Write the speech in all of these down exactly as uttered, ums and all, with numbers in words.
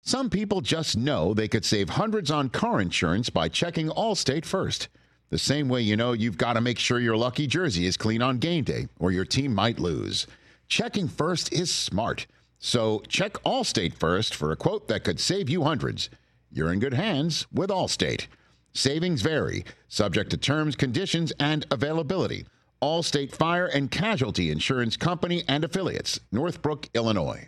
Some people just know they could save hundreds on car insurance by checking Allstate first. The same way you know you've got to make sure your lucky jersey is clean on game day or your team might lose. Checking first is smart. So check Allstate first for a quote that could save you hundreds. You're in good hands with Allstate. Savings vary, subject to terms, conditions, and availability. Allstate Fire and Casualty Insurance Company and Affiliates, Northbrook, Illinois.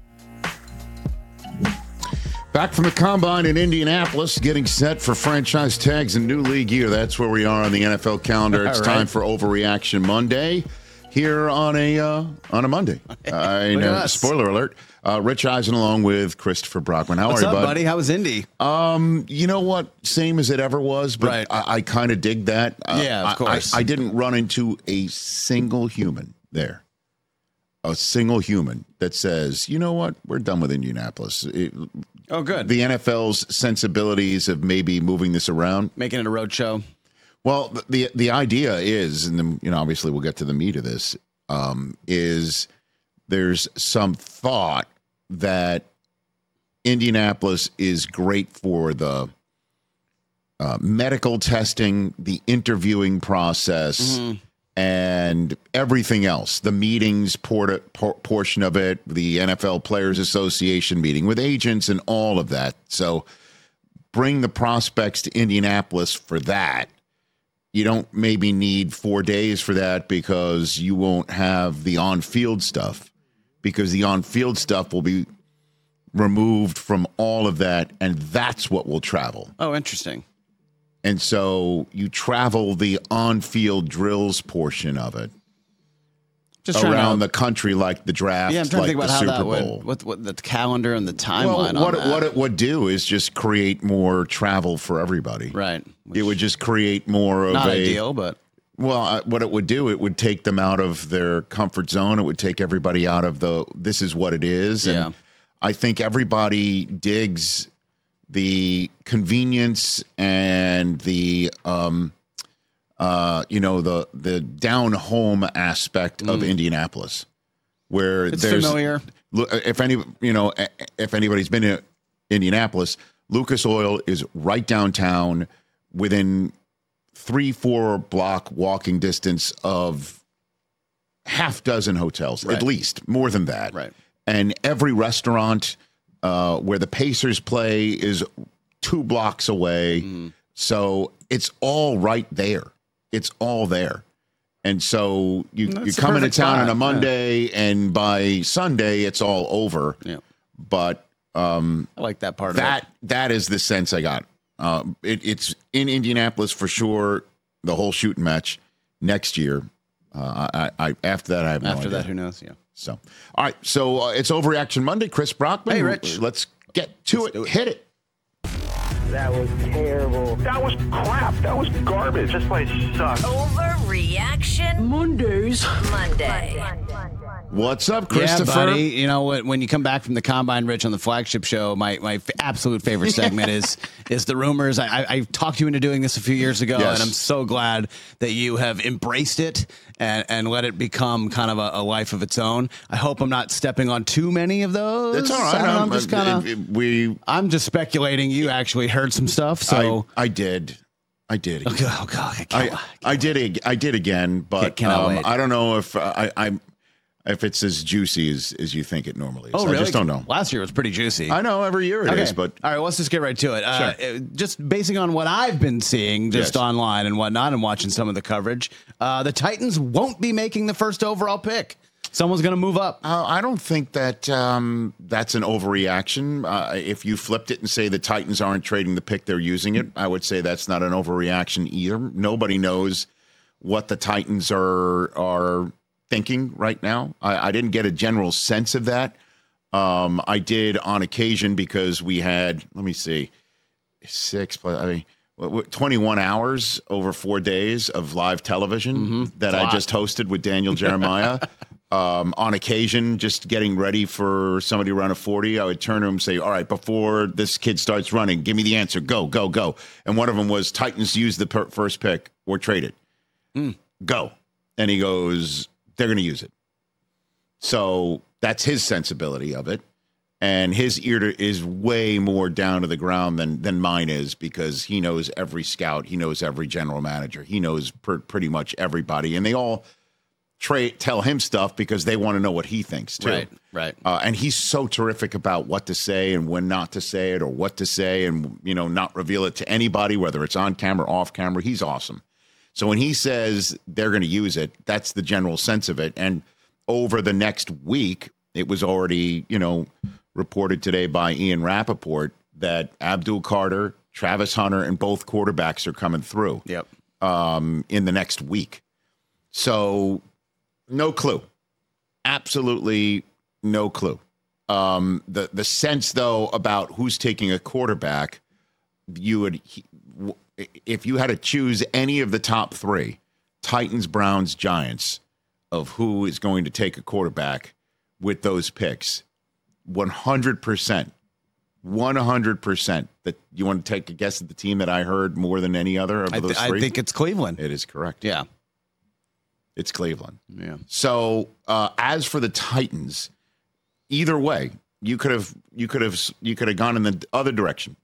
Back from the Combine in Indianapolis, getting set for franchise tags and new league year. That's where we are on the N F L calendar. It's right. Time for Overreaction Monday here on a uh, on a Monday. I know. Spoiler alert. Uh, Rich Eisen along with Christopher Brockman. How What's are you, up, bud? buddy? How was Indy? Um, you know what? Same as it ever was, but right. I, I kind of dig that. Uh, yeah, of course. I, I, I didn't run into a single human there. A single human that says, you know what, we're done with Indianapolis. It, oh, good. The N F L's sensibilities of maybe moving this around. Making it a road show. Well, the the idea is, and then, you know, obviously we'll get to the meat of this, um, is there's some thought that Indianapolis is great for the uh, medical testing, the interviewing process, mm-hmm. and everything else, the meetings por- por- portion of it, the N F L Players Association meeting with agents and all of that. So bring the prospects to Indianapolis for that. You don't maybe need four days for that because you won't have the on-field stuff, because the on-field stuff will be removed from all of that, and that's what will travel. Oh, interesting. And so you travel the on-field drills portion of it just around to, the country, like the draft, yeah, I'm trying like to think about the how Super that Bowl. would, what, what the calendar and the timeline well, what, on that. What it would do is just create more travel for everybody. Right. It would just create more of not a... Not ideal, but... Well, uh, what it would do, it would take them out of their comfort zone. It would take everybody out of the, this is what it is. And yeah. I think everybody digs the convenience and the, um, uh, you know, the the down home aspect mm. of Indianapolis, where it's there's familiar. If any, you know, if anybody's been to Indianapolis, Lucas Oil is right downtown, within three, four block walking distance of half dozen hotels, right. at least more than that. Right. And every restaurant uh, where the Pacers play is two blocks away. Mm. So it's all right there. It's all there. And so you, you come into town spot. on a Monday, yeah. and by Sunday, it's all over. Yeah. But um, I like that part that, of it. That is the sense I got. Uh, it, it's in Indianapolis for sure, the whole shooting match next year. Uh, I, I After that, I have no After idea. that, who knows? Yeah. So, all right. So uh, it's Overreaction Monday. Chris Brockman. Hey, Rich. Let's get to Let's it. it. Hit it. That was terrible. That was crap. That was garbage. This place sucks. Overreaction Mondays. Monday. What's up, Christopher? Yeah, buddy. You know, when you come back from the Combine, Rich, on the flagship show, my, my f- absolute favorite segment is is the rumors. I, I, I talked you into doing this a few years ago, yes. and I'm so glad that you have embraced it and, and let it become kind of a, a life of its own. I hope I'm not stepping on too many of those. That's all right. I'm, I'm, I'm just kind of we. I'm just speculating. You actually heard some stuff, so I, I did. I did. Oh God! Oh God I, can't, I, I, I did. I did again, but can't, um, I don't know if uh, I. I'm. If it's as juicy as, as you think it normally is. Oh, really? I just don't know. Last year was pretty juicy. I know, every year it okay. is, but... All right, let's just get right to it. Uh, sure. Just basing on what I've been seeing just yes. online and whatnot and watching some of the coverage, uh, the Titans won't be making the first overall pick. Someone's going to move up. Uh, I don't think that um, that's an overreaction. Uh, if you flipped it and say the Titans aren't trading the pick, they're using it, I would say that's not an overreaction either. Nobody knows what the Titans are are... thinking right now. I, I didn't get a general sense of that. Um, I did on occasion because we had, let me see, six, I mean, twenty-one hours over four days of live television mm-hmm. that I just hosted with Daniel Jeremiah. um, on occasion, just getting ready for somebody around a forty, I would turn to him and say, all right, before this kid starts running, give me the answer. Go, go, go. And one of them was Titans use the per- first pick or trade it. Mm. Go. And he goes, they're going to use it. So that's his sensibility of it. And his ear to, is way more down to the ground than than mine is, because he knows every scout, he knows every general manager, he knows per, pretty much everybody, and they all tra- tell him stuff because they want to know what he thinks too. Right, right. Uh, and he's so terrific about what to say and when not to say it, or what to say and, you know, not reveal it to anybody, whether it's on camera, off camera. He's awesome. So when he says they're going to use it, that's the general sense of it. And over the next week, it was already, you know, reported today by Ian Rappaport that Abdul Carter, Travis Hunter, and both quarterbacks are coming through. Yep. Um, in the next week. So no clue. Absolutely no clue. Um, the the sense though about who's taking a quarterback, you would, if you had to choose any of the top three, Titans, Browns, Giants, of who is going to take a quarterback with those picks, one hundred percent, one hundred percent that you want to take a guess at the team that I heard more than any other of I, those th- three? I think it's Cleveland. It is correct. Yeah. It's Cleveland. Yeah. So uh, as for the Titans, either way, you could have you could have you could have gone in the other direction.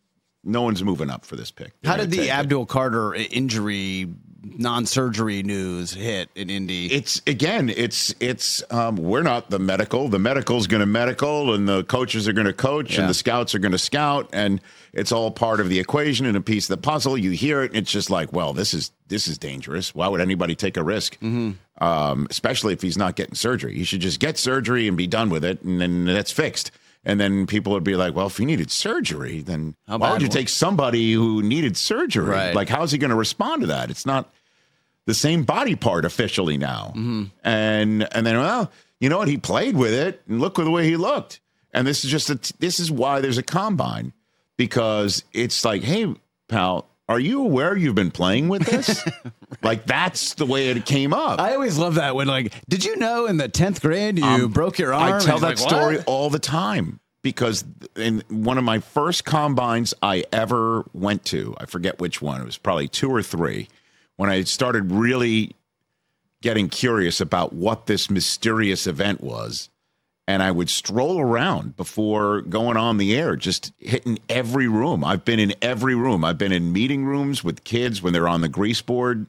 No one's moving up for this pick. They're How gonna did the take it. Abdul Carter injury, non-surgery news hit in Indy? It's again, it's it's um, we're not the medical. The medical's going to medical, and the coaches are going to coach, Yeah. and the scouts are going to scout, and it's all part of the equation and a piece of the puzzle. You hear it, and it's just like, well, this is this is dangerous. Why would anybody take a risk? Mm-hmm. Um, especially if he's not getting surgery. He should just get surgery and be done with it, and then that's fixed. And then people would be like, well, if he needed surgery, then How why bad would you was- take somebody who needed surgery? Right. Like, how's he going to respond to that? It's not the same body part officially now. Mm-hmm. And and then, well, you know what? He played with it, and look at the way he looked. And this is just a, this is why there's a combine, because it's like, hey, pal, are you aware you've been playing with this? Like, that's the way it came up. I always love that when, like, did you know in the tenth grade you Um, broke your arm? I tell And that he's like, story "What?" all the time, because in one of my first combines I ever went to, I forget which one, it was probably two or three, when I started really getting curious about what this mysterious event was. And I would stroll around before going on the air, just hitting every room. I've been in every room. I've been in meeting rooms with kids when they're on the grease board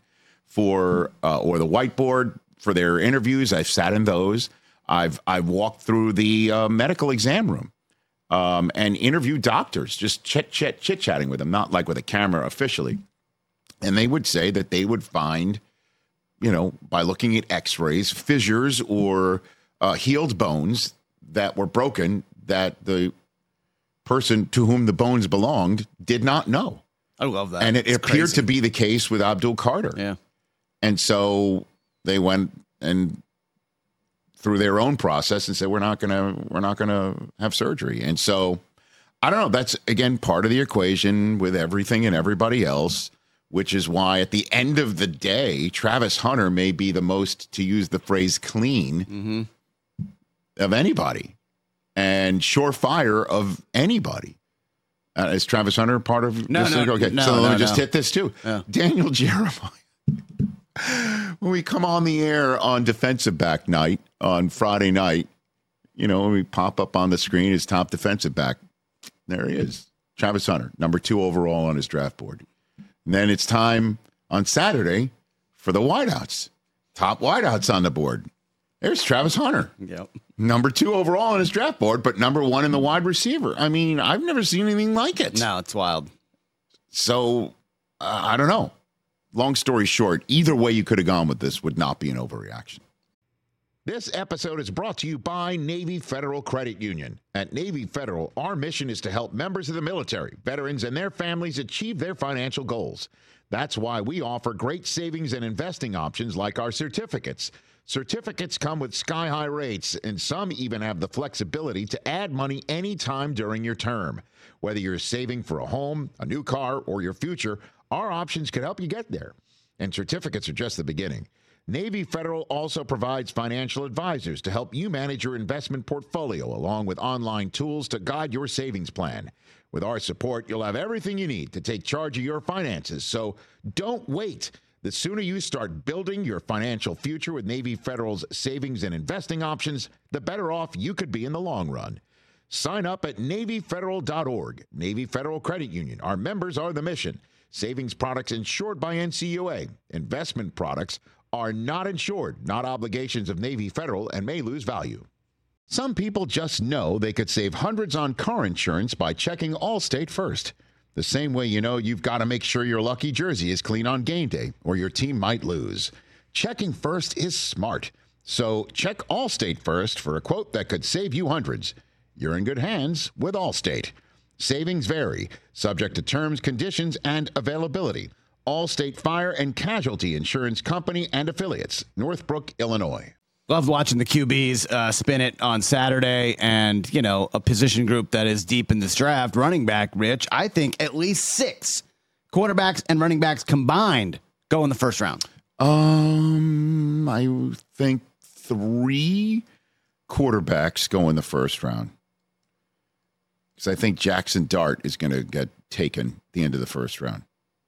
for uh, or the whiteboard for their interviews. I've sat in those. I've I've walked through the uh, medical exam room um, and interviewed doctors, just chit chit chit chatting with them, not like with a camera officially. And they would say that they would find, you know, by looking at X-rays, fissures or uh, healed bones that were broken that the person to whom the bones belonged did not know. I love that. And it It's appeared crazy. to be the case with Abdul Carter. Yeah. And so they went and through their own process and said, we're not going to, we're not going to have surgery. And so I don't know. That's again, part of the equation with everything and everybody else, which is why at the end of the day, Travis Hunter may be the most, to use the phrase, clean Mm-hmm. of anybody and surefire of anybody. Uh, is Travis Hunter part of No, this? no, okay, no, so let no, me just no. hit this too. Yeah. Daniel Jeremiah. When we come on the air on defensive back night on Friday night, you know, when we pop up on the screen as top defensive back, there he is, Travis Hunter, number two overall on his draft board. And then it's time on Saturday for the wideouts, top wideouts on the board. There's Travis Hunter, Yep. number two overall on his draft board, but number one in the wide receiver. I mean, I've never seen anything like it. No, it's wild. So uh, I don't know. Long story short, either way you could have gone with this would not be an overreaction. This episode is brought to you by Navy Federal Credit Union. At Navy Federal, our mission is to help members of the military, veterans, and their families achieve their financial goals. That's why we offer great savings and investing options like our certificates. Certificates come with sky-high rates, and some even have the flexibility to add money anytime during your term. Whether you're saving for a home, a new car, or your future, our options can help you get there. And certificates are just the beginning. Navy Federal also provides financial advisors to help you manage your investment portfolio, along with online tools to guide your savings plan. With our support, you'll have everything you need to take charge of your finances. So don't wait. The sooner you start building your financial future with Navy Federal's savings and investing options, the better off you could be in the long run. Sign up at Navy Federal dot org. Navy Federal Credit Union. Our members are the mission. Savings products insured by N C U A. Investment products are not insured, not obligations of Navy Federal, and may lose value. Some people just know they could save hundreds on car insurance by checking Allstate first. The same way you know you've got to make sure your lucky jersey is clean on game day, or your team might lose. Checking first is smart. So check Allstate first for a quote that could save you hundreds. You're in good hands with Allstate. Savings vary, subject to terms, conditions, and availability. Allstate Fire and Casualty Insurance Company and Affiliates, Northbrook, Illinois. Loved watching the Q Bs uh, spin it on Saturday, and, you know, a position group that is deep in this draft, running back, Rich. I think at least six quarterbacks and running backs combined go in the first round. Um, I think three quarterbacks go in the first round. Because I think Jackson Dart is going to get taken at the end of the first round.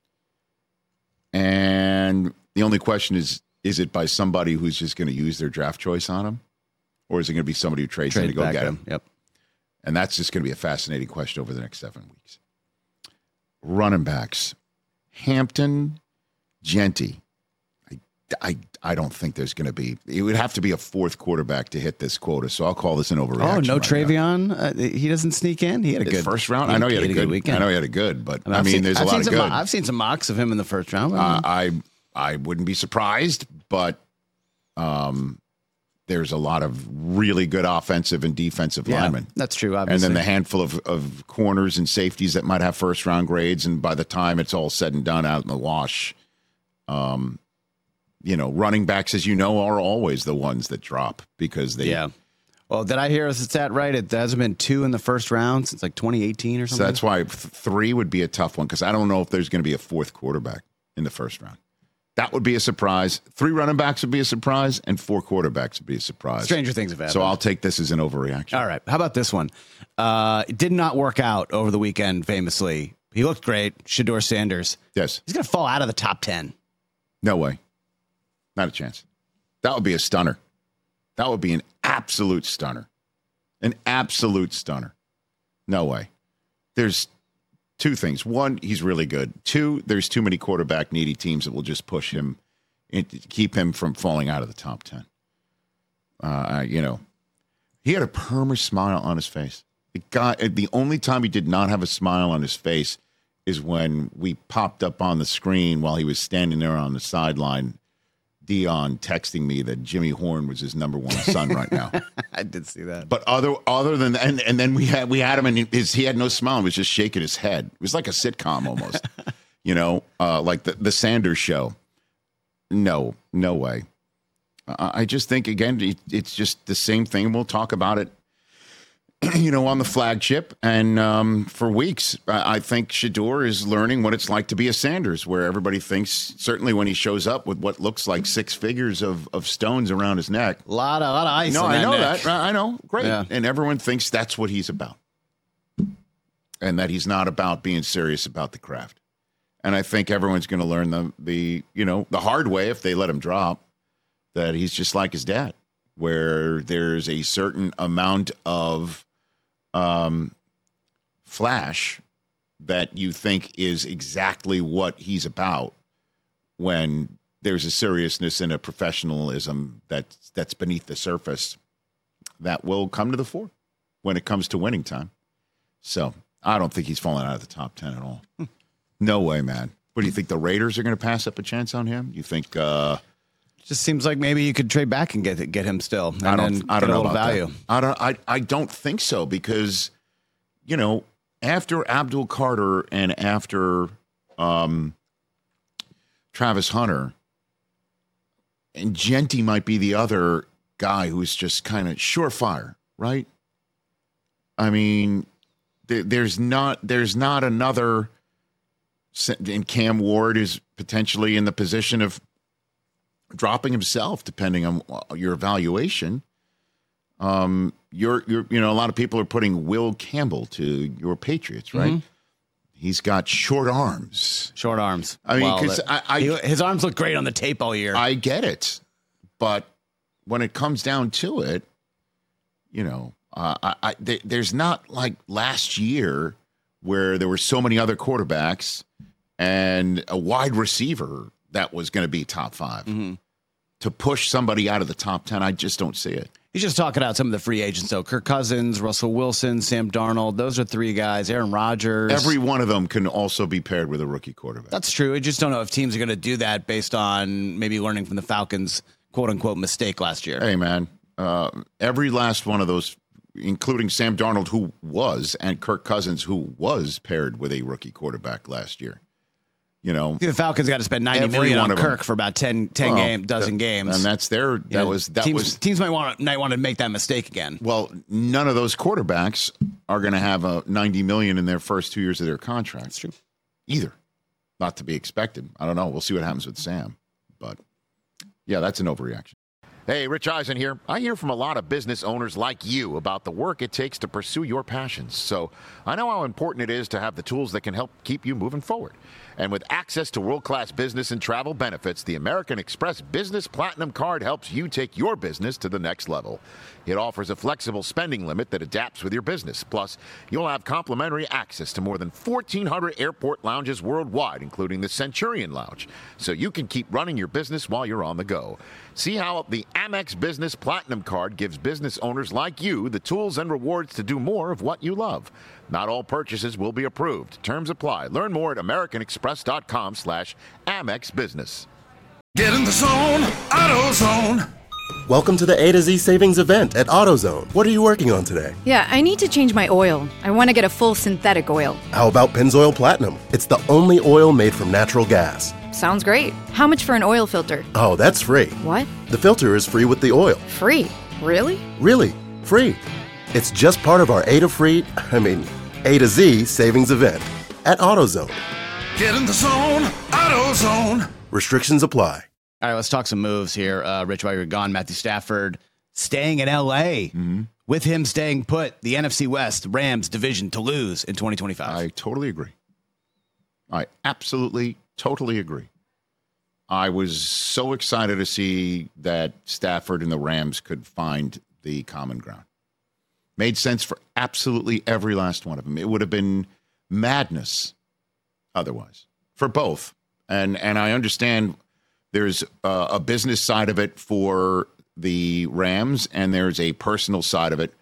And the only question is, is it by somebody who's just going to use their draft choice on him? Or is it going to be somebody who trades him to go get him? him? Yep. And that's just going to be a fascinating question over the next seven weeks. Running backs. Hampton, Genty. I, I, I don't think there's going to be. It would have to be a fourth quarterback to hit this quota, so I'll call this an overreaction. Oh, no right Travion? Uh, he doesn't sneak in? He had a His good first round? He I know he had, he a good, good weekend. I know he had a good, but I mean, I've seen, there's a I've lot seen of some, good. I've seen some mocks of him in the first round. Uh, I I wouldn't be surprised, but um, there's a lot of really good offensive and defensive yeah, linemen. That's true, obviously. And then the handful of, of corners and safeties that might have first round grades, and by the time it's all said and done, out in the wash, um, you know, running backs, as you know, are always the ones that drop because they. Yeah. Well, did I hear a stat right? It hasn't been two in the first round since like twenty eighteen or So something. that's why th- three would be a tough one, because I don't know if there's going to be a fourth quarterback in the first round. That would be a surprise. Three running backs would be a surprise, and four quarterbacks would be a surprise. Stranger things have happened. So I'll take this as an overreaction. All right. How about this one? Uh, it did not work out over the weekend, famously. He looked great. Shedeur Sanders. Yes. He's going to fall out of the top ten. No way. Not a chance. That would be a stunner. That would be an absolute stunner. An absolute stunner. No way. There's two things. One, he's really good. Two, there's too many quarterback needy teams that will just push him and keep him from falling out of the top ten. Uh, you know, he had a perma smile on his face. The guy, the only time he did not have a smile on his face is when we popped up on the screen while he was standing there on the sideline, Dion texting me that Jimmy Horn was his number one son right now. I did see that. But other other than that, and, and then we had we had him, and his he had no smile. He was just shaking his head. It was like a sitcom almost, you know, uh, like the the Sanders Show. No, no way. Uh, I just think again, it, it's just the same thing. We'll talk about it, you know, on the flagship, and um, for weeks. I, I think Shedeur is learning what it's like to be a Sanders, where everybody thinks, certainly when he shows up with what looks like six figures of, of stones around his neck. A lot of, a lot of ice. No, in I that know neck. that. I know. Great. Yeah. And everyone thinks that's what he's about. And that he's not about being serious about the craft. And I think everyone's going to learn the, the, you know, the hard way if they let him drop, that he's just like his dad, where there's a certain amount of um, flash that you think is exactly what he's about, when there's a seriousness and a professionalism that's, that's beneath the surface that will come to the fore when it comes to winning time. So I don't think he's falling out of the top ten at all. No way, man. What do you think? The Raiders are going to pass up a chance on him? You think? Uh, Just seems like maybe you could trade back and get get him still. And I don't. then I don't get a know little about value. that. I don't. I. I don't think so, because, you know, after Abdul Carter and after um, Travis Hunter, and Genty might be the other guy who's just kind of surefire, right? I mean, there, there's not there's not another. And Cam Ward is potentially in the position of dropping himself, depending on your evaluation. Um, you're, you're, you know, a lot of people are putting Will Campbell to your Patriots, right? Mm-hmm. He's got short arms. Short arms. I mean, Well, 'cause that- I- I- he- his arms look great on the tape all year. I get it, but when it comes down to it, you know, Uh, I, I, there, there's not like last year where there were so many other quarterbacks and a wide receiver that was going to be top five. Mm-hmm. To push somebody out of the top ten, I just don't see it. He's just talking about some of the free agents, though. Kirk Cousins, Russell Wilson, Sam Darnold. Those are three guys. Aaron Rodgers. Every one of them can also be paired with a rookie quarterback. That's true. I just don't know if teams are going to do that based on maybe learning from the Falcons' quote-unquote mistake last year. Hey, man. Uh, every last one of those, including Sam Darnold, who was, and Kirk Cousins, who was paired with a rookie quarterback last year. You know, the Falcons got to spend ninety every million one on of Kirk them. for about ten, ten Well, game, dozen that- games, and that's their. That Yeah, was that teams, was. teams might want to might want to make that mistake again. Well, none of those quarterbacks are going to have a ninety million in their first two years of their contract. That's true. Either, not to be expected. I don't know. We'll see what happens with Sam, but yeah, that's an overreaction. Hey, Rich Eisen here. I hear from a lot of business owners like you about the work it takes to pursue your passions. So I know how important it is to have the tools that can help keep you moving forward. And with access to world-class business and travel benefits, the American Express Business Platinum Card helps you take your business to the next level. It offers a flexible spending limit that adapts with your business. Plus, you'll have complimentary access to more than fourteen hundred airport lounges worldwide, including the Centurion Lounge, so you can keep running your business while you're on the go. See how the Amex Business Platinum Card gives business owners like you the tools and rewards to do more of what you love. Not all purchases will be approved. Terms apply. Learn more at americanexpress.com slash Amex Business. Get in the zone, AutoZone. Welcome to the A to Z savings event at AutoZone. What are you working on today? Yeah, I need to change my oil. I want to get a full synthetic oil. How about Pennzoil Platinum? It's the only oil made from natural gas. Sounds great. How much for an oil filter? Oh, that's free. What? The filter is free with the oil. Free? Really? Really, free. It's just part of our A to free, I mean, A to Z savings event at AutoZone. Get in the zone, AutoZone. Restrictions apply. All right, let's talk some moves here. Uh, Rich, while you're gone, Matthew Stafford staying in L A. Mm-hmm. With him staying put, the N F C West Rams division to lose in twenty twenty-five. I totally agree. I absolutely, totally agree. I was so excited to see that Stafford and the Rams could find the common ground. Made sense for absolutely every last one of them. It would have been madness otherwise for both. And and I understand there's uh, a business side of it for the Rams, and there's a personal side of it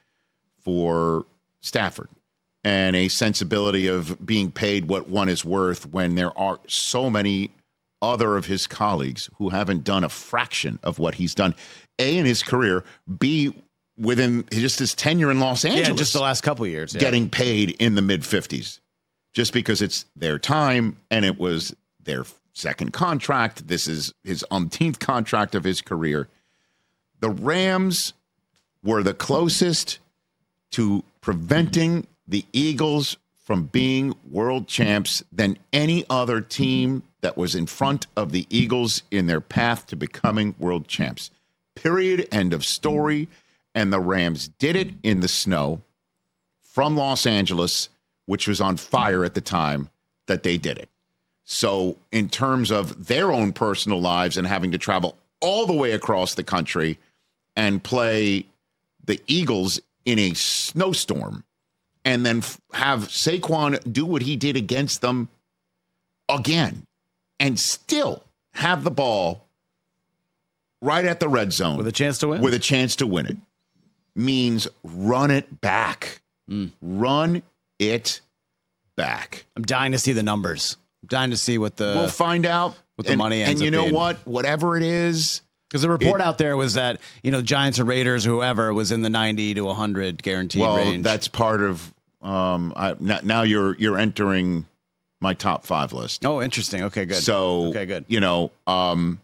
for Stafford, and a sensibility of being paid what one is worth when there are so many other of his colleagues who haven't done a fraction of what he's done, A, in his career, B, within just his tenure in Los Angeles. Yeah, just the last couple of years. Yeah. Getting paid in the mid-fifties just because it's their time and it was their second contract. This is his umpteenth contract of his career. The Rams were the closest to preventing the Eagles from being world champs than any other team that was in front of the Eagles in their path to becoming world champs. Period. End of story. And the Rams did it in the snow from Los Angeles, which was on fire at the time that they did it. So in terms of their own personal lives and having to travel all the way across the country and play the Eagles in a snowstorm and then f- have Saquon do what he did against them again and still have the ball right at the red zone With a chance to win? with a chance to win it means run it back. Mm. Run it back. I'm dying to see the numbers. I'm dying to see what the We'll find out what the and, money ends And you up know being. what? Whatever it is, Because the report It- out there was that, you know, Giants or Raiders or whoever was in the ninety to one hundred guaranteed well, range. that's part of. Um, I, now, now you're you're entering my top five list. Oh, interesting. Okay, good. So, okay, good. You know, um,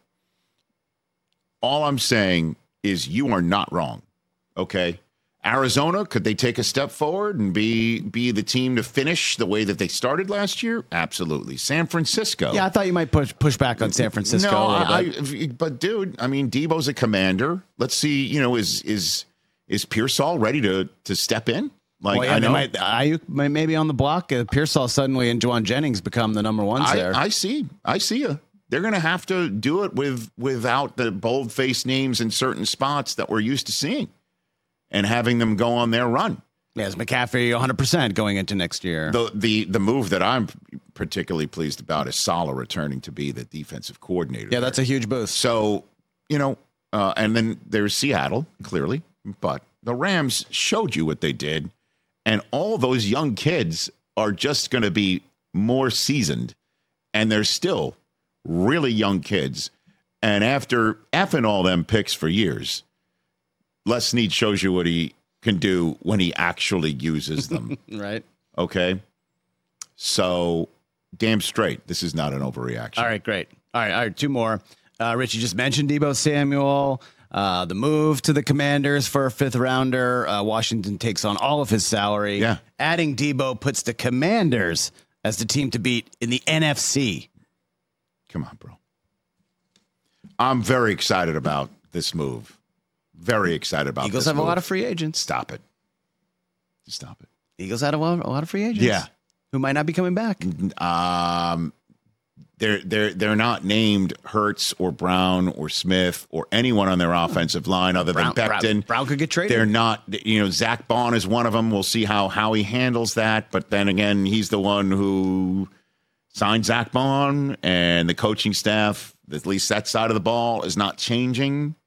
all I'm saying is you are not wrong. Okay, Arizona, could they take a step forward and be be the team to finish the way that they started last year? Absolutely. San Francisco. Yeah, I thought you might push push back on San Francisco No, a little I, bit. I, but dude, I mean, Debo's a commander. Let's see. You know, is is is Pearsall ready to to step in? Like well, yeah, I they know. might, Ayuk might maybe on the block. Uh, Pearsall suddenly and Juwan Jennings become the number ones I, there. I see. I see you. They're going to have to do it with without the bold-faced names in certain spots that we're used to seeing. and having them go on their run. Yes, McCaffrey one hundred percent going into next year. The the the move that I'm particularly pleased about is Saleh returning to be the defensive coordinator. Yeah, that's there. a huge boost. So, you know, uh, and then there's Seattle, clearly, but the Rams showed you what they did, and all those young kids are just going to be more seasoned, and they're still really young kids. And after effing all them picks for years, Les Snead shows you what he can do when he actually uses them. Right. Okay. So, damn straight, this is not an overreaction. All right, great. All right, all right, two more. Uh, Rich, you just mentioned Deebo Samuel, uh, the move to the Commanders for a fifth rounder. Uh, Washington takes on all of his salary. Yeah. Adding Deebo puts the Commanders as the team to beat in the N F C. Come on, bro. I'm very excited about this move. Very excited about Eagles this have move. a lot of free agents. Stop it. Stop it. Eagles have a lot, a lot of free agents. Yeah. Who might not be coming back. Um, they're they're they're not named Hurts or Brown or Smith or anyone on their offensive line other Brown, than Becton. Brown, Brown could get traded. They're not, you know, Zach Bond is one of them. We'll see how how he handles that. But then again, he's the one who signed Zach Bond, and the coaching staff, at least that side of the ball, is not changing.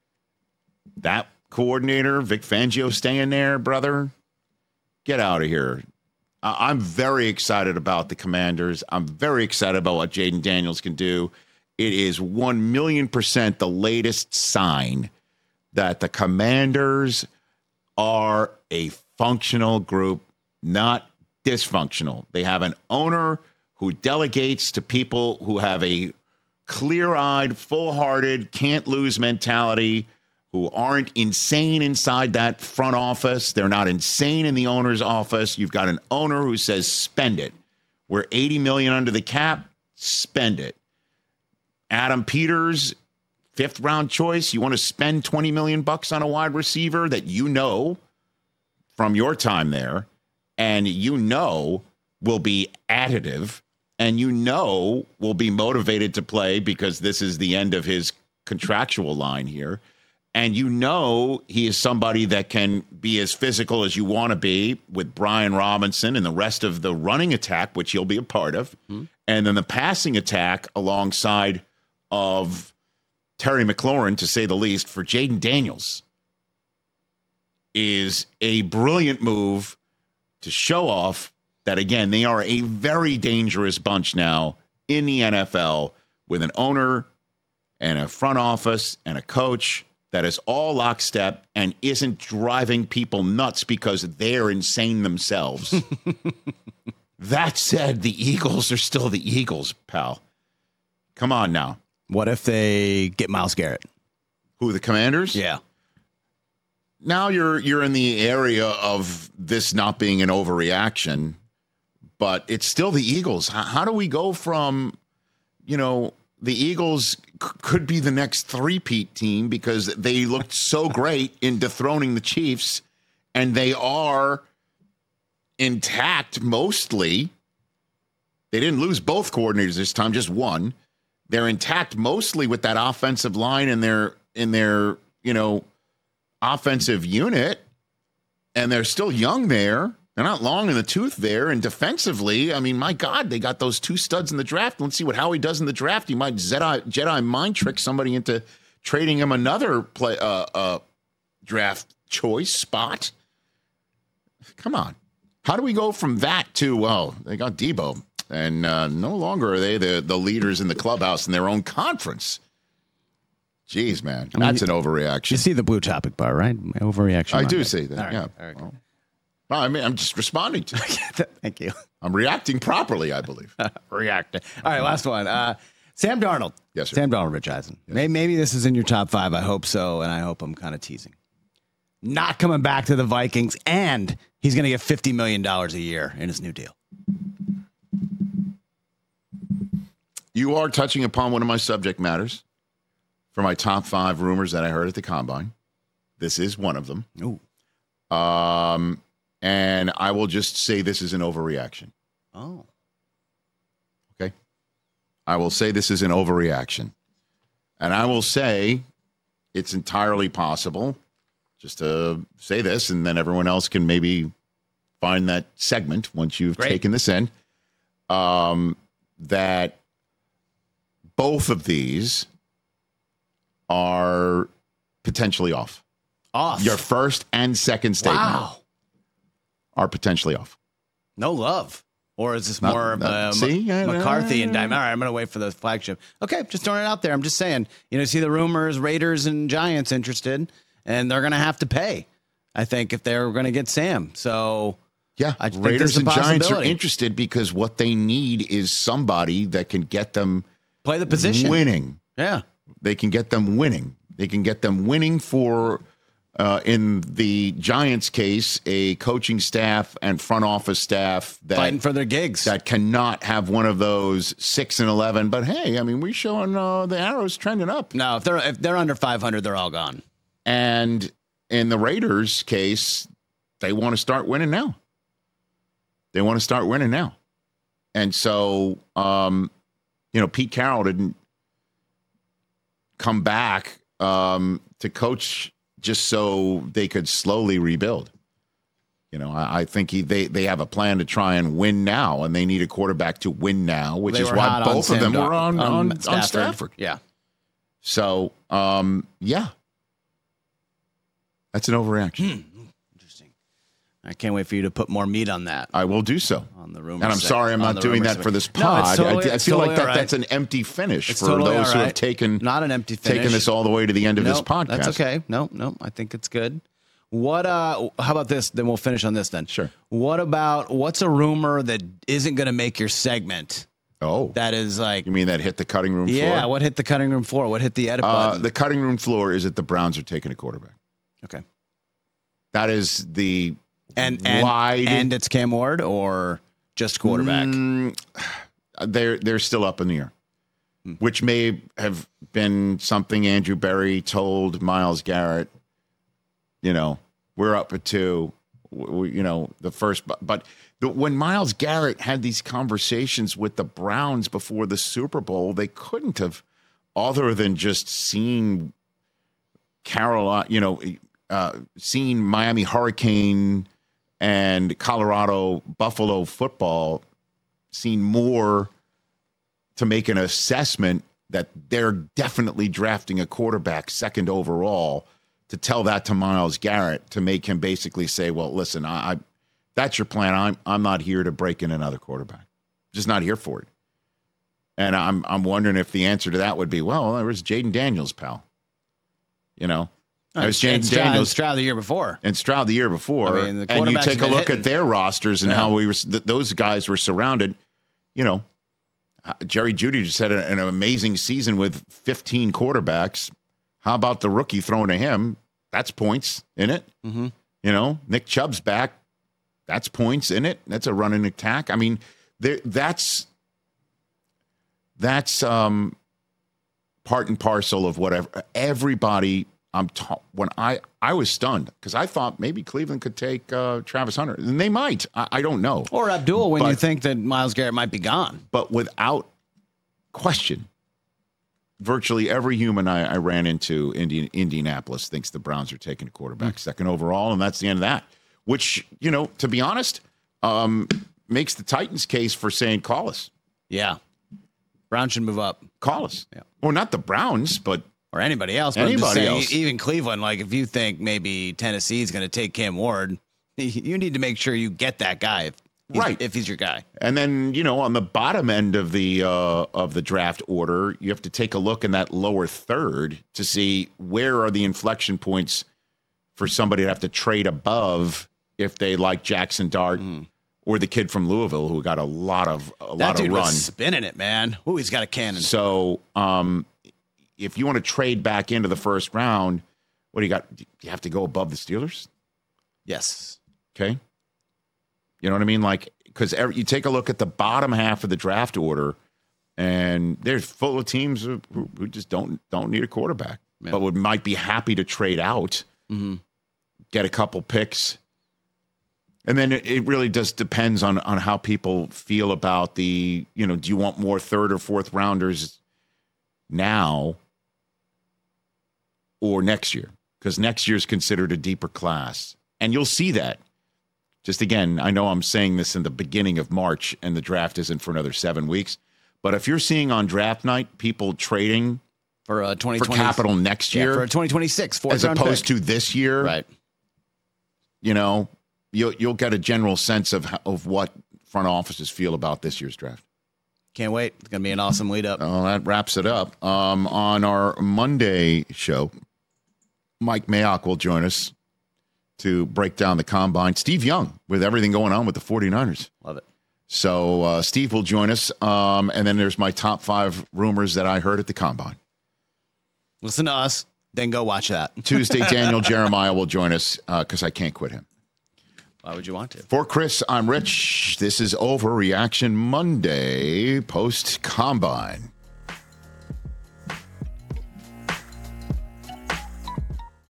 That coordinator, Vic Fangio, staying there, brother. Get out of here. I- I'm very excited about the Commanders. I'm very excited about what Jaden Daniels can do. It is one million percent the latest sign that the Commanders are a functional group, not dysfunctional. They have an owner who delegates to people who have a clear-eyed, full-hearted, can't-lose mentality, who aren't insane inside that front office. They're not insane in the owner's office. You've got an owner who says, spend it. We're eighty million dollars under the cap. Spend it. Adam Peters, fifth round choice. You want to spend twenty million bucks on a wide receiver that you know from your time there, and you know will be additive, and you know will be motivated to play because this is the end of his contractual line here. And you know he is somebody that can be as physical as you want to be with Brian Robinson and the rest of the running attack, which you'll be a part of, mm-hmm. and then the passing attack alongside of Terry McLaurin, to say the least, for Jaden Daniels is a brilliant move to show off that, again, they are a very dangerous bunch now in the N F L with an owner and a front office and a coach that is all lockstep and isn't driving people nuts because they're insane themselves. That said, the Eagles are still the Eagles, pal. Come on now. What if they get Myles Garrett? Who, the Commanders? Yeah. Now you're you're in the area of this not being an overreaction, but it's still the Eagles. How, how do we go from, you know, the Eagles c- could be the next three-peat team because they looked so great in dethroning the Chiefs, and they are intact mostly. They didn't lose both coordinators this time, just one. They're intact mostly with that offensive line in their in their, you know, offensive unit, and they're still young there. They're not long in the tooth there. And defensively, I mean, my God, they got those two studs in the draft. Let's see what Howie does in the draft. He might Jedi, Jedi mind trick somebody into trading him another play uh, uh, draft choice spot. Come on. How do we go from that to, well, they got Deebo, and uh, no longer are they the, the leaders in the clubhouse in their own conference? Jeez, man. I mean, that's an overreaction. You see the blue topic bar, right? Overreaction. I Monday. do see that, All right. yeah. All right. Well, well, I mean, I'm just responding to it. Thank you. I'm reacting properly, I believe. Reacting. All right, last one. Uh, Sam Darnold. Yes, sir. Sam Darnold, Rich Eisen. Yes. Maybe, maybe this is in your top five. I hope so, and I hope I'm kind of teasing. Not coming back to the Vikings, and he's going to get fifty million dollars a year in his new deal. You are touching upon one of my subject matters for my top five rumors that I heard at the Combine. This is one of them. Ooh. Um, and I will just say this is an overreaction. Oh. Okay? I will say this is an overreaction. And I will say it's entirely possible, just to say this, and then everyone else can maybe find that segment once you've Great. taken this in, um, that both of these are potentially off. Off. Your first and second statement Wow. are potentially off. No love. Or is this Not- more of not- a see? M- McCarthy indictment? All right, I'm going to wait for the flagship. Okay, just throwing it out there. I'm just saying, you know, see the rumors, Raiders and Giants interested, and they're going to have to pay, I think, if they're going to get Sam. So, Yeah, I think Raiders there's a and Giants are possibility. interested because what they need is somebody that can get them play the position. winning. Yeah. They can get them winning. They can get them winning for, uh, in the Giants' case, a coaching staff and front office staff that Fighting for their gigs. that cannot have one of those six and eleven. But hey, I mean, we're showing uh, the arrows trending up. No, if they're if they're under five hundred, they're all gone. And in the Raiders' case, they want to start winning now. They want to start winning now. And so, um, you know, Pete Carroll didn't come back um, to coach just so they could slowly rebuild. You know, I, I think he they they have a plan to try and win now, and they need a quarterback to win now, which They is were why hot on both of Sam them Dar- were on, on, on Stafford. Stafford. Yeah. So, um, yeah. That's an overreaction. Interesting. I can't wait for you to put more meat on that. I will do so. On the rumor And I'm seg- sorry I'm on not the doing rumor that for this segment. No, it's pod. totally- I, I it's feel like totally that all right. that's an empty finish It's for totally those all who have right. taken Not an empty finish. taken this all the way to the end of no, this podcast. That's okay. No, no, I think it's good. What uh how about this? Then we'll finish on this then. Sure. What about what's a rumor that isn't gonna make your segment? Oh. That is like You mean that hit the cutting room Yeah, floor? what hit the cutting room floor? What hit the edit Uh, button? the cutting room floor is that the Browns are taking a quarterback. Okay. That is the And and, wide and it's Cam Ward or just quarterback? Mm, they're they're still up in the air, Hmm. which may have been something Andrew Berry told Myles Garrett. You know, we're up at two. W- w- You know, the first, but, but the, when Myles Garrett had these conversations with the Browns before the Super Bowl, they couldn't have, other than just seeing Carolina, you know, uh, seeing Miami Hurricane and Colorado Buffalo football, seen more to make an assessment that they're definitely drafting a quarterback second overall, to tell that to Myles Garrett to make him basically say, well, listen, I, I that's your plan. I'm I'm not here to break in another quarterback. Just not here for it. And I'm I'm wondering if the answer to that would be, well, there was Jaden Daniels, pal. You know, there was And Jaden Stroud- Daniels Stroud the year before. and Stroud the year before. I mean, the and you quarterbacks take a been look hitting. at their rosters and Yeah. how we were th- those guys were surrounded. You know, uh, Jerry Jeudy just had a, an amazing season with fifteen quarterbacks. How about the rookie throwing to him? That's points in it. Mm-hmm. You know, Nick Chubb's back. That's points in it. That's a running attack. I mean, there. That's that's um, part and parcel of whatever everybody. I'm ta- when I I was stunned because I thought maybe Cleveland could take uh, Travis Hunter, and they might. I, I don't know. Or Abdul when you But- think that Myles Garrett might be gone. But without question, virtually every human I, I ran into in Indian, Indianapolis thinks the Browns are taking a quarterback second overall, and that's the end of that. Which, you know, to be honest, um, makes the Titans' case for saying call us, Yeah. Brown should move up. call us. Yeah. Well, not the Browns, but Or anybody else. But I'm just Anybody saying, else. Even Cleveland, like if you think maybe Tennessee is going to take Cam Ward, you need to make sure you get that guy if he's, Right. if he's your guy. and then you know on the bottom end of the uh, of the draft order, you have to take a look in that lower third to see where are the inflection points for somebody to have to trade above if they like Jackson Dart or the kid from Louisville who got a lot of a Mm. That lot dude of run. was spinning it, man. Ooh, he's got a cannon. So um, if you want to trade back into the first round, what do you got? You have to go above the Steelers. Yes. Okay. You know what I mean? Like, because you take a look at the bottom half of the draft order, and there's full of teams who, who just don't don't need a quarterback, Yeah. but would might be happy to trade out, Mm-hmm. get a couple picks, and then it, it really just depends on on how people feel about the. You know, do you want more third or fourth rounders now or next year? because next year's considered a deeper class. And you'll see that. Just again, I know I'm saying this in the beginning of March and the draft isn't for another seven weeks. But if you're seeing on draft night people trading for uh, twenty for capital next year, yeah, for a twenty twenty-six, as opposed pick. to this year, right? You know, you'll you'll get a general sense of how, of what front offices feel about this year's draft. Can't wait. It's gonna be an awesome lead up. Oh, that wraps it up. Um, on our Monday show, Mike Mayock will join us to break down the combine. Steve Young with everything going on with the 49ers. Love it. So uh, Steve will join us. Um, and then there's my top five rumors that I heard at the combine. Listen to us, then go watch that. Tuesday, Daniel Jeremiah will join us because uh, I can't quit him. Why would you want to? For Chris, I'm Rich. This is Overreaction Monday post-combine.